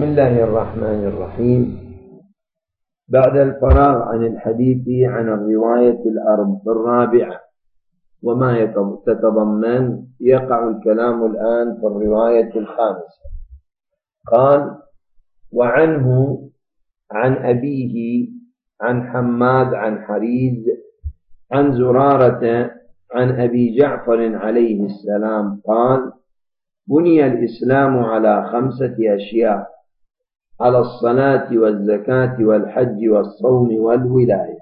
بسم الله الرحمن الرحيم. بعد الفراغ عن الحديث عن الرواية الرابعة وما تتضمن، يقع الكلام الآن في الرواية الخامسة. قال: وعنه عن أبيه عن حماد عن حريز عن زرارة عن أبي جعفر عليه السلام قال: بني الإسلام على 5 أشياء: على الصلاة والزكاة والحج والصوم والولاية.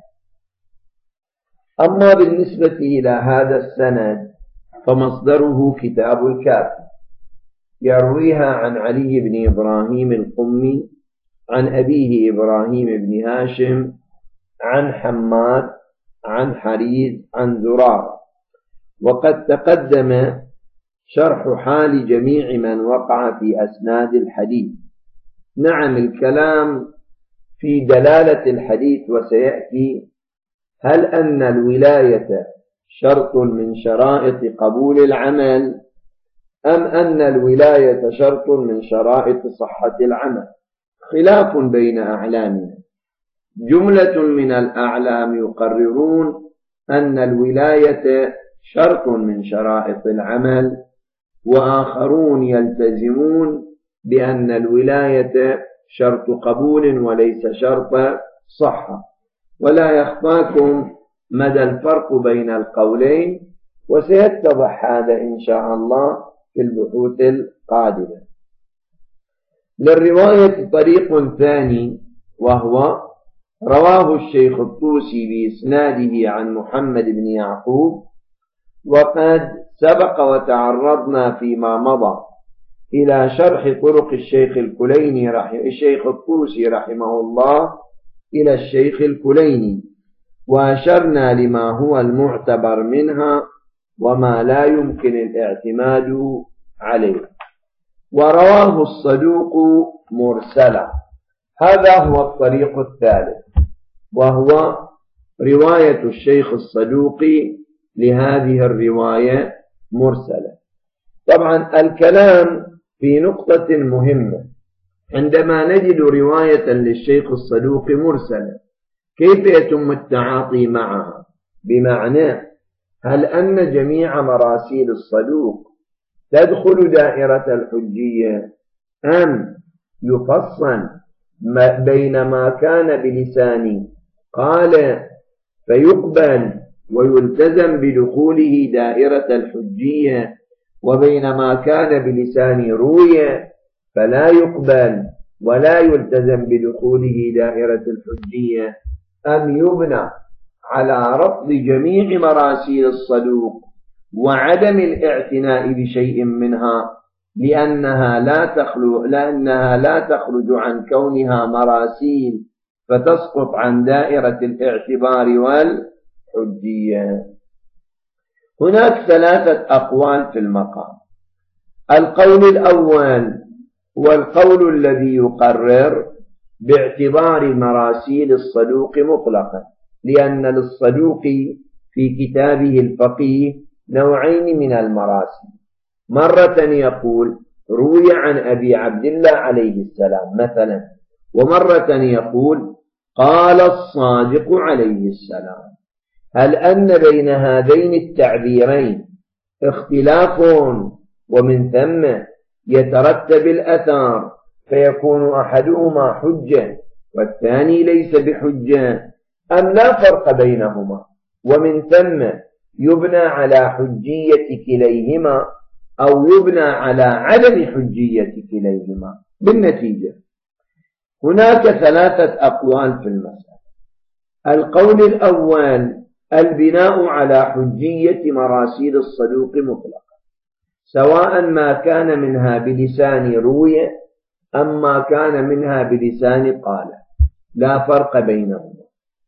أما بالنسبة إلى هذا السند فمصدره كتاب الكافي، يرويها عن علي بن إبراهيم القمي عن أبيه إبراهيم بن هاشم عن حماد عن حريز عن زرارة. وقد تقدم شرح حال جميع من وقع في أسناد الحديث. نعم، الكلام في دلالة الحديث وسيأتي: هل أن الولاية شرط من شرائط قبول العمل، أم أن الولاية شرط من شرائط صحة العمل؟ خلاف بين أعلامنا. جملة من الأعلام يقررون أن الولاية شرط من شرائط العمل، وآخرون يلتزمون بأن الولاية شرط قبول وليس شرط صحة. ولا يخفاكم مدى الفرق بين القولين، وسيتضح هذا إن شاء الله في البحوث القادمة. للرواية طريق ثاني، وهو رواه الشيخ الطوسي بإسناده عن محمد بن يعقوب. وقد سبق وتعرضنا فيما مضى إلى شرح طرق الشيخ الطوسي رحمه الله إلى الشيخ الكليني، وأشرنا لما هو المعتبر منها وما لا يمكن الاعتماد عليه. ورواه الصدوق مرسلا. هذا هو الطريق الثالث، وهو رواية الشيخ الصدوق لهذه الرواية مرسلة. طبعا الكلام في نقطة مهمة: عندما نجد رواية للشيخ الصدوق مرسلة، كيف يتم التعاطي معها؟ بمعنى: هل أن جميع مراسيل الصدوق تدخل دائرة الحجية، أم يفصل بين ما كان بلسان قال فيقبل ويلتزم بدخوله دائرة الحجية، وبين ما كان بلسان روي فلا يقبل ولا يلتزم بدخوله دائرة الحجية، أم يبنى على رفض جميع مراسيل الصدوق وعدم الاعتناء بشيء منها لأنها لا تخرج عن كونها مراسيل فتسقط عن دائرة الاعتبار والحجية؟ هناك 3 أقوال في المقام. القول الأول هو القول الذي يقرر باعتبار مراسيل الصدوق مطلقا، لأن للصدوق في كتابه الفقيه نوعين من المراسيل: مرة يقول روي عن أبي عبد الله عليه السلام مثلا، ومرة يقول قال الصادق عليه السلام. هل أن بين هذين التعبيرين اختلاف، ومن ثم يترتب الأثار فيكون أحدهما حجة والثاني ليس بحجة، أم لا فرق بينهما ومن ثم يبنى على حجية كليهما أو يبنى على عدم حجية كليهما؟ بالنتيجة هناك 3 أقوال في المسألة. القول الأول: البناء على حجية مراسيل الصدوق مطلقا، سواء ما كان منها بلسان روي أم ما كان منها بلسان قال، لا فرق بينهما،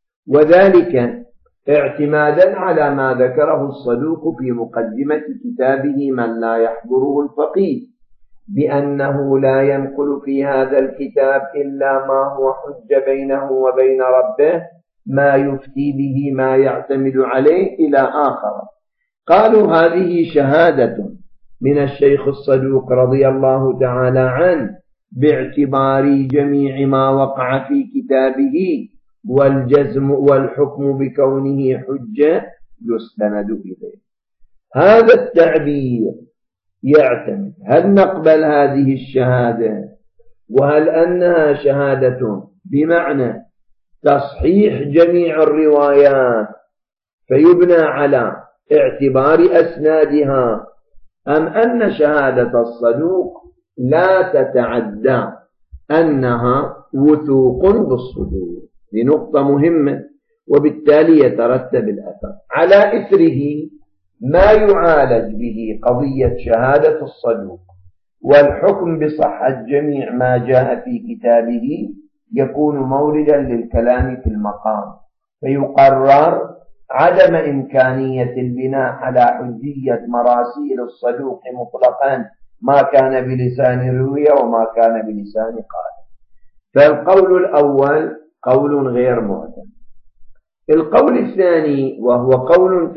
وذلك اعتمادا على ما ذكره الصدوق في مقدمة كتابه من لا يحضره الفقيه، بأنه لا ينقل في هذا الكتاب إلا ما هو حجة بينه وبين ربه، ما يفتي به ما يعتمد عليه إلى آخر. قالوا هذه شهادة من الشيخ الصدوق رضي الله تعالى عنه باعتبار جميع ما وقع في كتابه، والجزم والحكم بكونه حجة يستند إليه. هذا التعبير يعتمد هل نقبل هذه الشهادة، وهل أنها شهادة بمعنى تصحيح جميع الروايات فيبنى على اعتبار أسنادها، أم أن شهادة الصدوق لا تتعدى أنها وثوق بالصدور. لنقطة مهمة، وبالتالي يترتب الأثر على إثره ما يعالج به قضية شهادة الصدوق والحكم بصحة جميع ما جاء في كتابه، يكون موردا للكلام في المقام، فيقرر عدم إمكانية البناء على حجية مراسيل الصدوق مطلقا، ما كان بلسان روية وما كان بلسان قال. فالقول الأول قول غير معتمد. القول الثاني وهو قول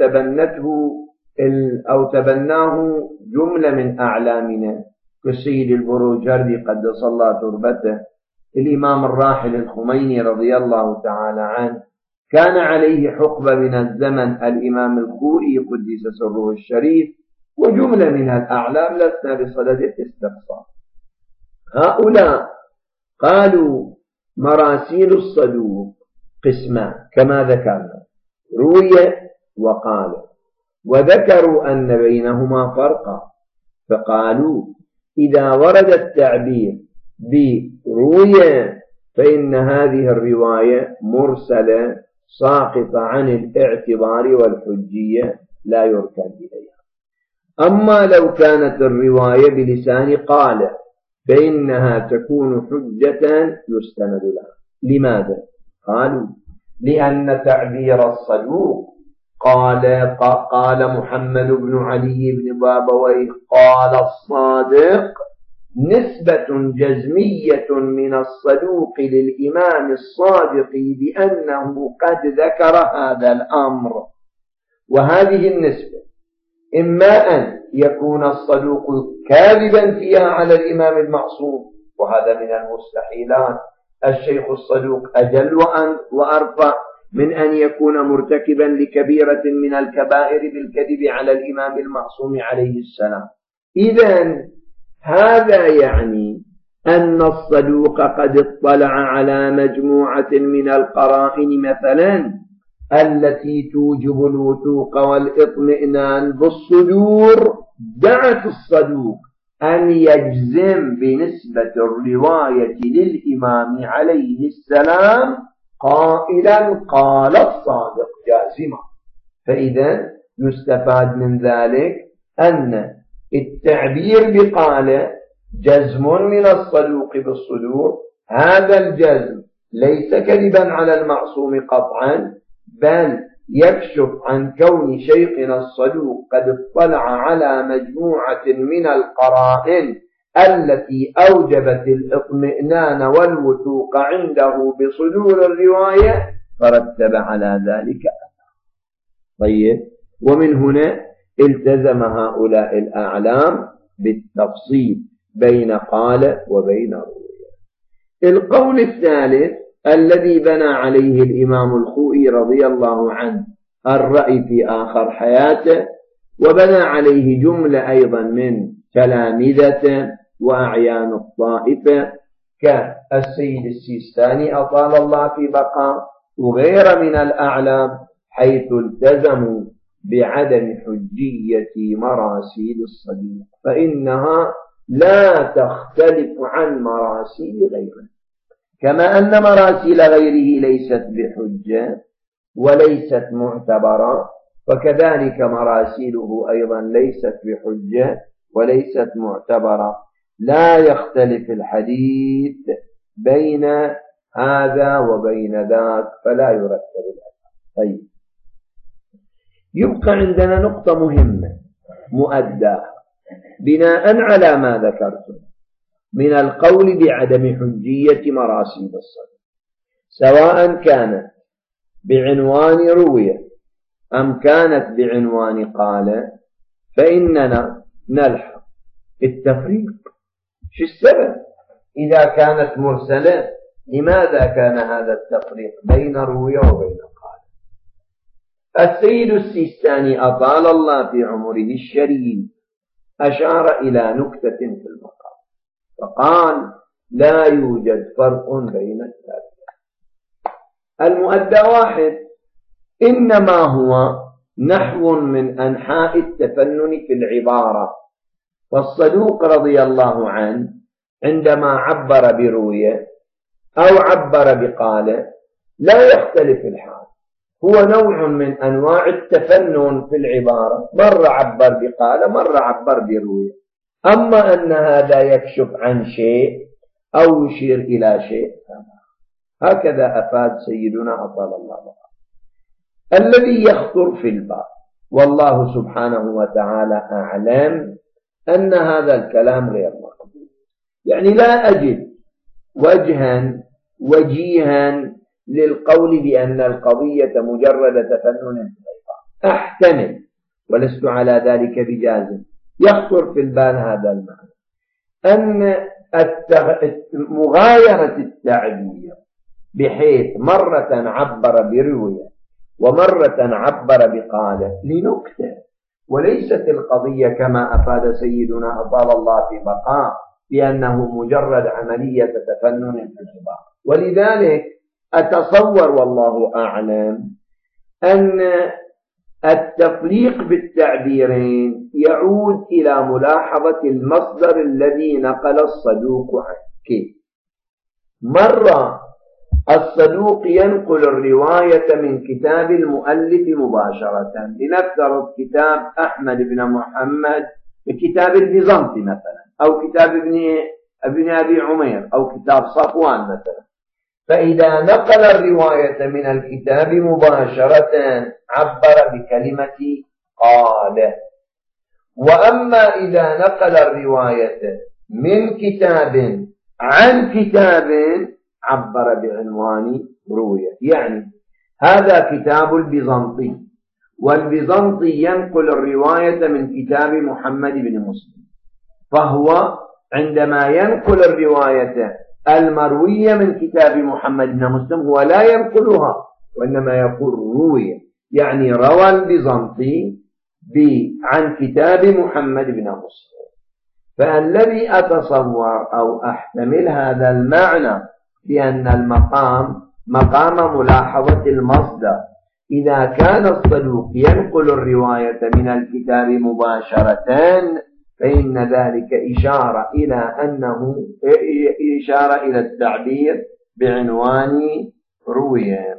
تبناه جملة من أعلامنا كالسيد البروجردي قدس الله تربته، الإمام الراحل الخميني رضي الله تعالى عنه، كان عليه حقبة من الزمن الإمام الخوئي قدس سره الشريف، وجملة من الأعلام لسنا بصدد الاستقصاء. هؤلاء قالوا مراسيل الصدوق قسمان كما ذكرنا، روي وقال، وذكروا أن بينهما فرقا، فقالوا إذا ورد التعبير بروي فإن هذه الرواية مرسلة ساقطة عن الاعتبار والحجية لا يركن إليها. أما لو كانت الرواية بلسان قال فإنها تكون حجة يستند لها. لماذا؟ قالوا لأن تعبير الصدوق قال محمد بن علي بن بابويه قال الصادق نسبة جزمية من الصدوق للإمام الصادق بأنه قد ذكر هذا الأمر، وهذه النسبة إما أن يكون الصدوق كاذبا فيها على الإمام المعصوم، وهذا من المستحيلات، الشيخ الصدوق أجل وأرفع من أن يكون مرتكبا لكبيرة من الكبائر بالكذب على الإمام المعصوم عليه السلام. إذن هذا يعني أن الصدوق قد اطلع على مجموعة من القرائن مثلا التي توجب الوثوق والاطمئنان بالصدور، دعت الصدوق أن يجزم بنسبة الرواية للإمام عليه السلام قائلا قال الصادق جازما. فإذا يستفاد من ذلك أن التعبير بقال جزم من الصدوق بالصدور، هذا الجزم ليس كذبا على المعصوم قطعا، بل يكشف عن كون شيخنا الصدوق قد اطلع على مجموعة من القرائن التي أوجبت الاطمئنان والوثوق عنده بصدور الرواية، فرتب على ذلك. طيب، ومن هنا التزم هؤلاء الأعلام بالتفصيل بين قال وبين روية. القول الثالث الذي بنى عليه الإمام الخوئي رضي الله عنه الرأي في آخر حياته، وبنى عليه جملة أيضا من تلامذته وأعيان الطائفة كالسيد السيستاني أطال الله في بقاء وغير من الأعلام، حيث التزموا بعدم حجية مراسيل الصدوق، فإنها لا تختلف عن مراسيل غيره، كما أن مراسيل غيره ليست بحجة وليست معتبرة، وكذلك مراسيله أيضا ليست بحجة وليست معتبرة. لا يختلف الحديث بين هذا وبين ذاك، فلا يرتب الأثر. طيب، يبقى عندنا نقطة مهمة مؤداة بناء على ما ذكرتم من القول بعدم حجية مراسيل الصدوق، سواء كانت بعنوان روية أم كانت بعنوان قال، فإننا نلحق التفريق. شو السبب؟ إذا كانت مرسلة لماذا كان هذا التفريق بين روية وبين قال؟ السيد السيستاني أطال الله في عمره الشريف أشار إلى نكتة في المقام فقال لا يوجد فرق بين الثلاثة. المؤدى واحد، إنما هو نحو من أنحاء التفنن في العبارة. والصدوق رضي الله عنه عندما عبر بروية أو عبر بقال لا يختلف الحال، هو نوع من أنواع التفنن في العبارة، مرة عبر بقال مرة عبر بروية. أما أن هذا يكشف عن شيء أو يشير إلى شيء، هكذا أفاد سيدنا أطال الله بقى. الذي يخطر في الباب والله سبحانه وتعالى أعلم أن هذا الكلام غير مقبول، يعني لا أجد وجها وجيها للقول بأن القضية مجرد تفنن في العبارة. أحتمل ولست على ذلك بجازم، يخطر في البال هذا المعنى أن مغايرة التعبير بحيث مرة عبر برواية ومرة عبر بقال لنكتة، وليست القضية كما أفاد سيدنا أطال الله في بقاء بأنه مجرد عملية تفنن في العبارة. ولذلك أتصور والله أعلم أن التفريق بالتعبيرين يعود إلى ملاحظة المصدر الذي نقل الصدوق عنه. كيف؟ مرة الصدوق ينقل الرواية من كتاب المؤلف مباشرة، لنفترض كتاب أحمد بن محمد كتاب البيزنطي مثلا، أو كتاب ابن أبي عمير، أو كتاب صفوان مثلا. فإذا نقل الرواية من الكتاب مباشرة عبر بكلمة قال. وأما إذا نقل الرواية من كتاب عن كتاب عبر بعنوان روية. يعني هذا كتاب البيزنطي، والبيزنطي ينقل الرواية من كتاب محمد بن مسلم، فهو عندما ينقل الرواية المروية من كتاب محمد بن مسلم هو لا ينقلها وإنما يقول روية، يعني روى البيزنطي عن كتاب محمد بن مسلم. فالذي أتصور أو أحتمل هذا المعنى بأن المقام مقام ملاحظة المصدر. إذا كان الصدوق ينقل الرواية من الكتاب مباشرة فإن ذلك إشارة إلى التعبير بعنوان روية.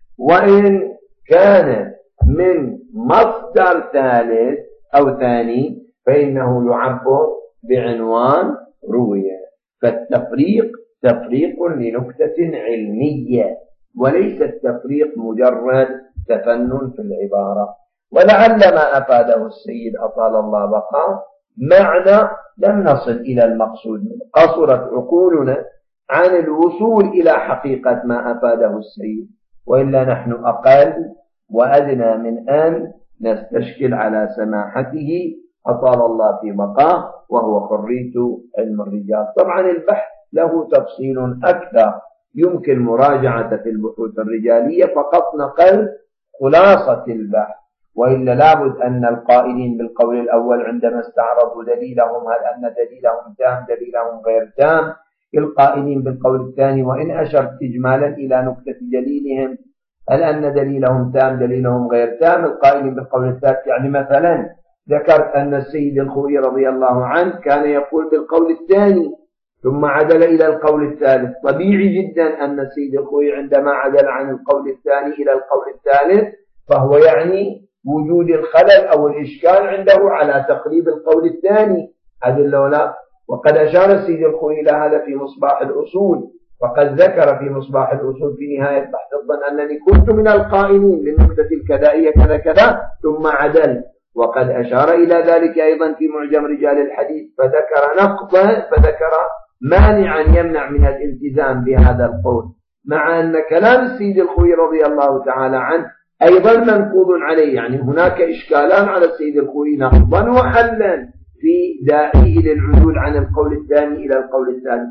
وإن كان من مصدر ثالث أو ثاني فإنه يعبر بعنوان روية. فالتفريق تفريق لنكتة علمية، وليس التفريق مجرد تفنن في العبارة. ولعل ما أفاده السيد أطال الله بقاه معنى لم نصل إلى المقصود منه، قصرت عقولنا عن الوصول إلى حقيقة ما أفاده السيد، وإلا نحن أقل وأدنى من أن نستشكل على سماحته أطال الله في بقاه وهو خريج علم الرجال. طبعا البحث له تفصيل أكثر يمكن مراجعة في البحوث الرجالية، فقط نقل خلاصة البحث، وإلا لابد أن القائلين بالقول الأول عندما استعرضوا دليلهم هل أن دليلهم تام دليلهم غير تام، القائلين بالقول الثاني وإن أشرت إجمالا إلى نكتة دليلهم هل أن دليلهم تام دليلهم غير تام، القائلين بالقول الثالث. يعني مثلا ذكرت أن السيد الخوئي رضي الله عنه كان يقول بالقول الثاني ثم عدل إلى القول الثالث. طبيعي جدا أن السيد الخوئي عندما عدل عن القول الثاني إلى القول الثالث فهو يعني وجود الخلل أو الإشكال عنده على تقريب القول الثاني، عدل ولا. وقد أشار السيد الخوئي إلى هذا في مصباح الأصول، وقد ذكر في مصباح الأصول في نهاية بحث الظن أنني كنت من القائلين للنكتة الكذائية كذا كذا ثم عدل. وقد أشار إلى ذلك أيضا في معجم رجال الحديث، فذكر نقضا، فذكر مانعا يمنع من الالتزام بهذا القول، مع أن كلام السيد الخوئي رضي الله تعالى عنه أيضا منقوض عليه. يعني هناك إشكالان على السيد الخوئي نقضا وحلا في داعيه للعدول عن القول الثاني إلى القول الثالث.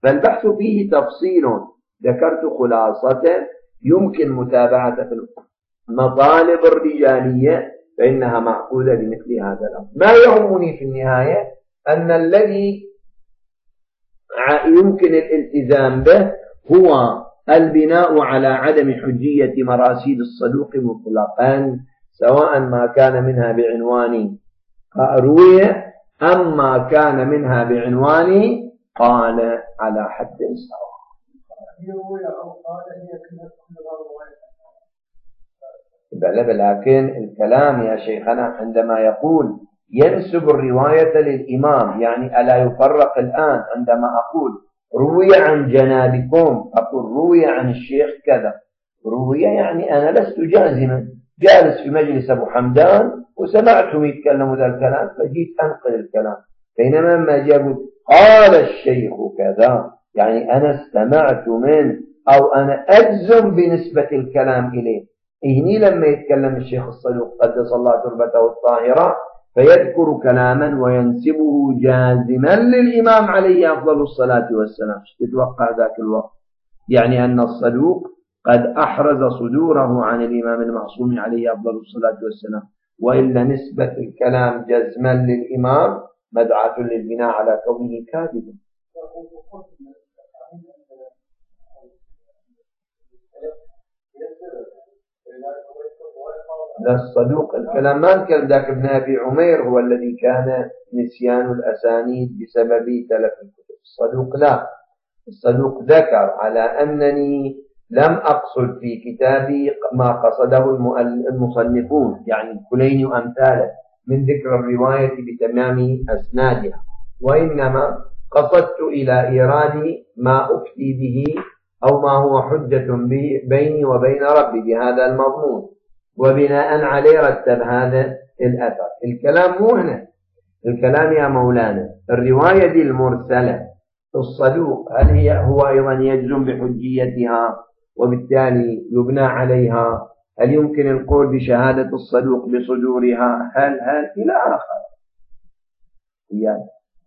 فالبحث فيه تفصيل ذكرت خلاصته يمكن متابعة في المطالب الرجالية فإنها معقودة لمثل هذا الأمر. ما يهمني في النهاية أن الذي يمكن الالتزام به هو البناء على عدم حجية مراسيل الصدوق مطلقا، سواء ما كان منها بعنوان روية أم ما كان منها بعنوان قال على حد سواء. لكن الكلام يا شيخنا عندما يقول ينسب الرواية للإمام، يعني ألا يفرق الآن عندما أقول روي عن جنابكم أقول روي عن الشيخ كذا، روي يعني أنا لست جازما، جالس في مجلس أبو حمدان وسمعتهم يتكلموا ذا الكلام فجيت أنقل الكلام، بينما ما جابوا قال الشيخ كذا يعني أنا استمعت منه أو أنا أجزم بنسبة الكلام إليه. إهني لما يتكلم الشيخ الصدوق قدس الله تربته الطاهرة فيذكر كلاما وينسبه جازما للإمام عليه أفضل الصلاة والسلام، تتوقع ذاك الوقت يعني أن الصدوق قد أحرز صدوره عن الإمام المعصوم عليه أفضل الصلاة والسلام، وإلا نسبة الكلام جزما للإمام مدعاة للبناء على كونه كاذبا. لا الصدوق الكلام ما نتكلم ذاك ابن أبي عمير هو الذي كان نسيان الأسانيد بسبب تلف الكتب. الصدوق لا، الصدوق ذكر على أنني لم أقصد في كتابي ما قصده المصنفون يعني الكليني وأمثاله من ذكر الرواية بتمام أسنادها، وإنما قصدت إلى إيراد ما أفتي به أو ما هو حجة بيني وبين ربي بهذا المضمون، وبناء عليه رتب هذا الأثر. الكلام مو هنا، الكلام يا مولانا الرواية دي المرسلة الصدوق هل هو أيضا يجزم بحجيتها وبالتالي يبنى عليها؟ هل يمكن القول بشهادة الصدوق بصدورها؟ هل إلى آخر يعني.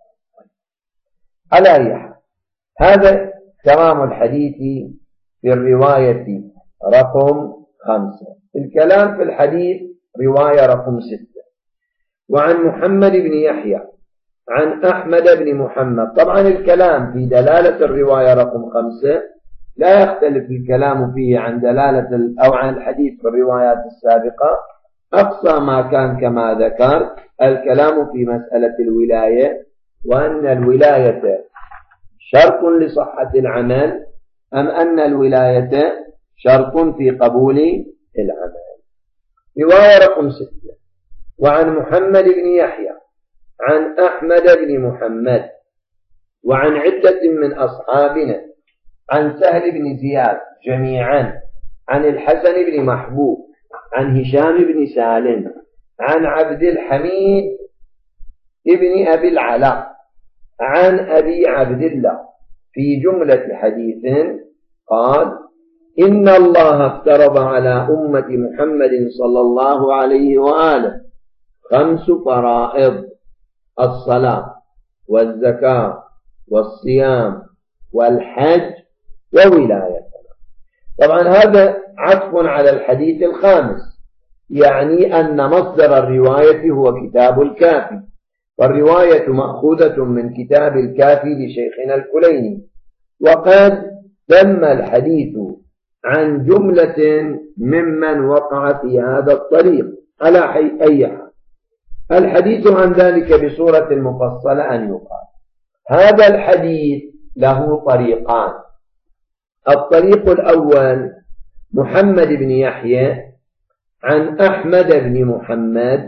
على أي حال هذا تمام الحديث في الرواية رقم 5. الكلام في الحديث رواية رقم 6. وعن محمد بن يحيى عن أحمد بن محمد. طبعا الكلام في دلالة الرواية رقم 5 لا يختلف الكلام فيه عن دلالة أو عن الحديث في الروايات السابقة، أقصى ما كان كما ذكر الكلام في مسألة الولاية، وأن الولاية شرط لصحة العمل أم أن الولاية شرط في قبول العمل. رواية رقم 6. وعن محمد بن يحيى عن أحمد بن محمد وعن عدة من أصحابنا عن سهل بن زياد جميعا عن الحسن بن محبوب عن هشام بن سالم عن عبد الحميد ابن أبي العلاء عن أبي عبد الله في جملة حديث قال: إن الله افترض على أمة محمد صلى الله عليه وآله 5 فرائض: الصلاة والزكاة والصيام والحج وولاية. طبعا هذا عطف على الحديث الخامس، يعني أن مصدر الرواية هو كتاب الكافي، والرواية مأخوذة من كتاب الكافي لشيخنا الكليني، وقد تم الحديث عن جملة ممن وقع في هذا الطريق على أي حال. الحديث عن ذلك بصورة مفصلة أن يقال. هذا الحديث له طريقان: الطريق الأول محمد بن يحيى عن أحمد بن محمد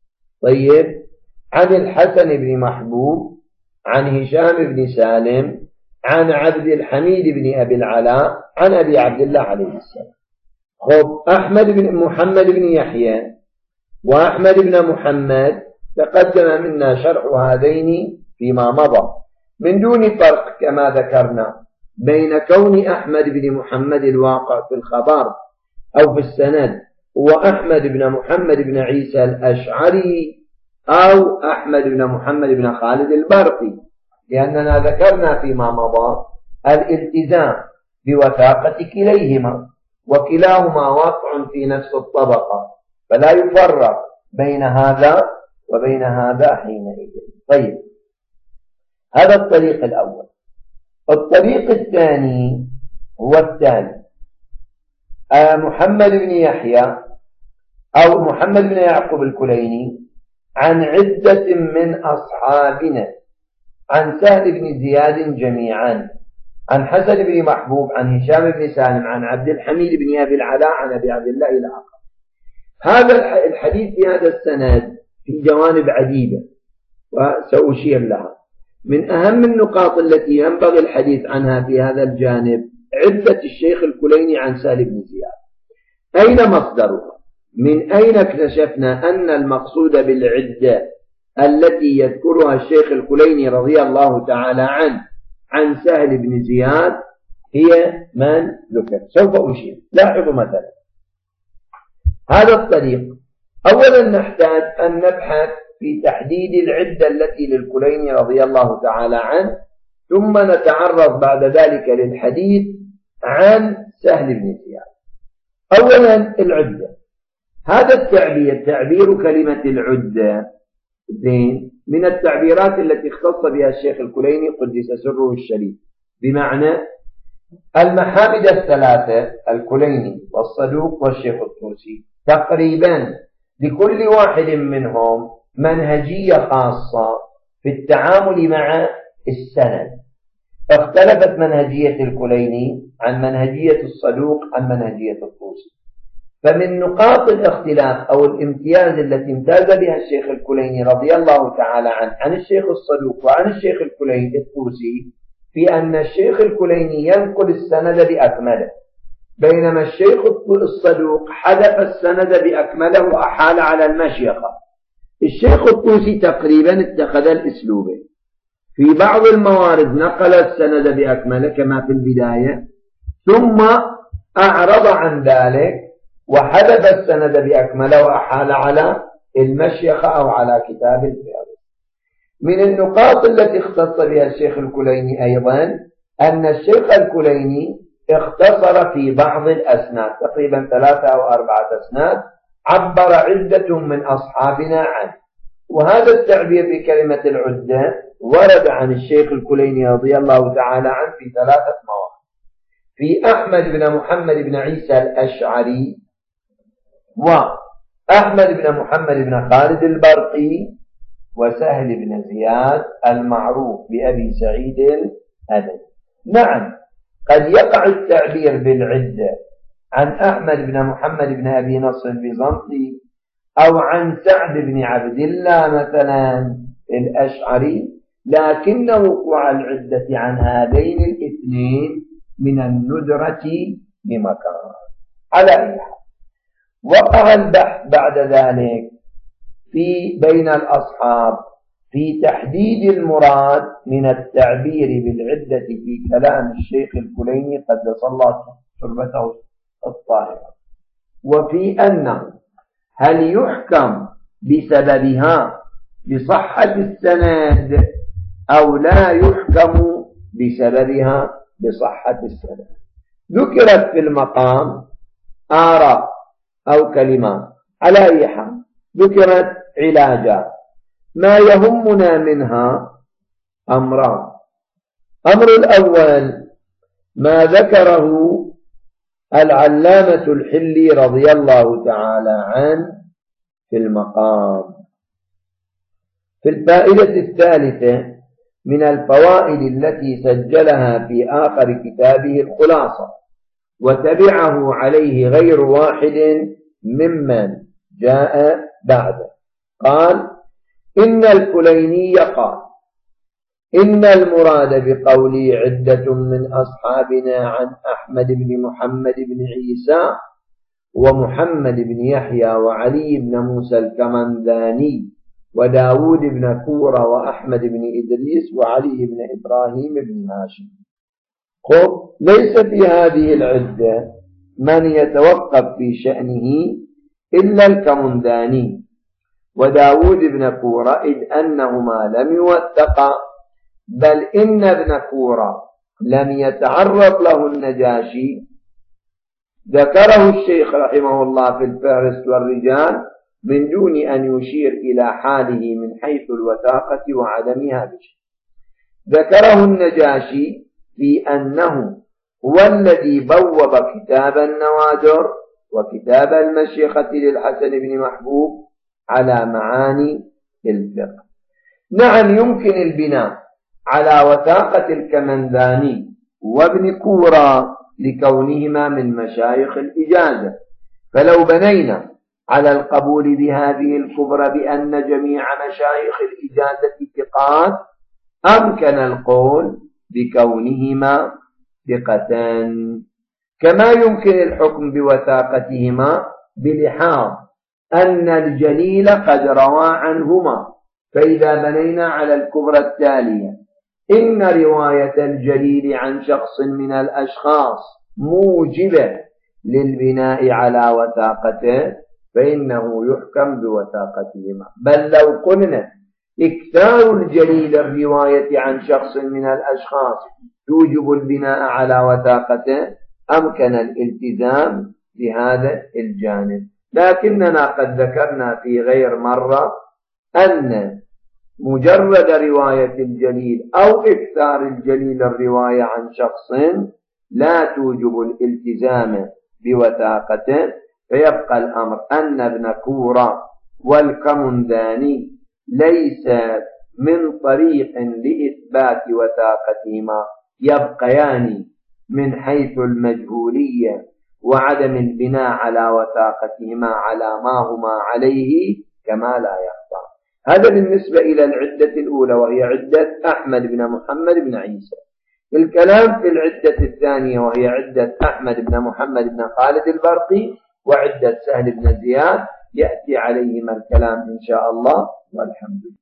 عن الحسن بن محبوب عن هشام بن سالم عن عبد الحميد بن أبي العلاء عن أبي عبد الله عليه السلام. أحمد بن محمد بن يحيى وأحمد بن محمد تقدم منا شرح هذين فيما مضى، من دون فرق كما ذكرنا بين كون أحمد بن محمد الواقع في الخبر أو في السند هو أحمد بن محمد بن عيسى الأشعري أو أحمد بن محمد بن خالد البرقي، لأننا ذكرنا فيما مضى الالتزام بوثاقة كليهما، وكلاهما واقع في نفس الطبقة، فلا يفرق بين هذا وبين هذا حينئذ. طيب، هذا الطريق الأول. الطريق الثاني هو التالي: محمد بن يحيى أو محمد بن يعقوب الكليني عن عدة من أصحابنا، عن سهل بن زياد جميعا، عن حسن بن محبوب، عن هشام بن سالم، عن عبد الحميد بن أبي العلاء، عن أبي عبد الله إلى آخره. هذا الحديث في هذا السند في جوانب عديدة وسأشير لها. من أهم النقاط التي ينبغي الحديث عنها في هذا الجانب عدة الشيخ الكليني عن سهل بن زياد. أين مصدرها؟ من أين اكتشفنا أن المقصود بالعدة التي يذكرها الشيخ الكليني رضي الله تعالى عنه عن سهل بن زياد هي من ذكر؟ سوف أشير. لاحظوا مثلا هذا الطريق. أولا نحتاج أن نبحث في تحديد العدة التي للكليني رضي الله تعالى عنه، ثم نتعرض بعد ذلك للحديث عن سهل بن زياد. أولا العدة، هذا التعبير، تعبير كلمة العدة، من التعبيرات التي اختص بها الشيخ الكليني قدس سره الشريف، بمعنى المحامد الثلاثة الكليني والصدوق والشيخ الطوسي تقريبا لكل واحد منهم منهجية خاصة في التعامل مع السند. اختلفت منهجية الكليني عن منهجية الصدوق عن منهجية الطوسي. فمن نقاط الاختلاف أو الامتياز التي امتاز بها الشيخ الكليني رضي الله تعالى عنه عن الشيخ الصدوق وعن الشيخ الكليني الطوسي في أن الشيخ الكليني ينقل السند بأكمله، بينما الشيخ الصدوق حذف السند بأكمله وأحال على المشيخة. الشيخ الطوسي تقريبا اتخذ الأسلوبين، في بعض الموارد نقل السند بأكمله كما في البداية، ثم أعرض عن ذلك وحذف السند بأكمله وأحال على المشيخة أو على كتاب الفياض. من النقاط التي اختص بها الشيخ الكليني أيضا أن الشيخ الكليني اختصر في بعض الأسناد، تقريبا 3 أو 4 أسناد، عبر عدة من أصحابنا عنه. وهذا التعبير بكلمة العدة ورد عن الشيخ الكليني رضي الله تعالى عنه في 3 مواضع: في أحمد بن محمد بن عيسى الأشعري، وأحمد بن محمد بن خالد البرقي، وسهل بن زياد المعروف بأبي سعيد الأدني. نعم، قد يقع التعبير بالعدة عن أحمد بن محمد بن أبي نصر البيزنطي أو عن سعد بن عبد الله مثلا الأشعري، لكن وقوع العدة عن هذين الاثنين من الندرة بمكان. على أي حال، وقع البحث بعد ذلك بين الأصحاب في تحديد المراد من التعبير بالعدة في كلام الشيخ الكليني قدس الله تربته الطاهرة، وفي أنه هل يحكم بسببها بصحة السند أو لا يحكم بسببها بصحة السند. ذكرت في المقام آراء أو كلمات. على أي حال، ذكرت علاجات. ما يهمنا منها أمران: أمر الأول ما ذكره العلامة الحلي رضي الله تعالى عنه في المقام في الفائدة الثالثة من الفوائد التي سجلها في آخر كتابه الخلاصة، وتبعه عليه غير واحد ممن جاء بعده. قال: إن الكليني قال: إن المراد بقولي عدة من أصحابنا عن أحمد بن محمد بن عيسى ومحمد بن يحيى وعلي بن موسى الكمنداني وداود بن كورة وأحمد بن إدريس وعلي بن إبراهيم بن هاشم. ليس في هذه العدة من يتوقف في شأنه إلا الكمنداني وداود بن كورة، إذ أنهما لم يوثقا، بل إن ابن كورة لم يتعرض له النجاشي ذكره الشيخ رحمه الله في الفهرست والرجال من دون أن يشير إلى حاله من حيث الوثاقة وعدمها بشيء. ذكره النجاشي في أنه هو الذي بوب كتاب النوادر وكتاب المشيخة للحسن بن محبوب على معاني الفقه. نعم، يمكن البناء على وثاقة الكمنداني وابن كورة لكونهما من مشايخ الإجازة، فلو بنينا على القبول بهذه الكبرى بأن جميع مشايخ الإجازة ثقات أمكن القول بكونهما ثقتان، كما يمكن الحكم بوثاقتهما بلحاظ أن الجليل قد روى عنهما. فإذا بنينا على الكبرى التالية إن رواية الجليل عن شخص من الأشخاص موجبة للبناء على وثاقته فإنه يحكم بوثاقتهما. بل لو قلنا إكثار الجليل الرواية عن شخص من الأشخاص توجب البناء على وثاقته أمكن الالتزام بهذا الجانب. لكننا قد ذكرنا في غير مرة أن مجرد رواية الجليل أو إكثار الجليل الرواية عن شخص لا توجب الالتزام بوثاقته، فيبقى الأمر أن ابن كورة والكمنداني ليس من طريق لإثبات وثاقتهما، يبقيان من حيث المجهولية وعدم البناء على وثاقتهما على ما هما عليه كما لا يخفى. هذا بالنسبة إلى العدة الأولى وهي عدة أحمد بن محمد بن عيسى. الكلام في العدة الثانية وهي عدة أحمد بن محمد بن خالد البرقي وعدة سهل بن زياد يأتي عليهما الكلام إن شاء الله، والحمد لله.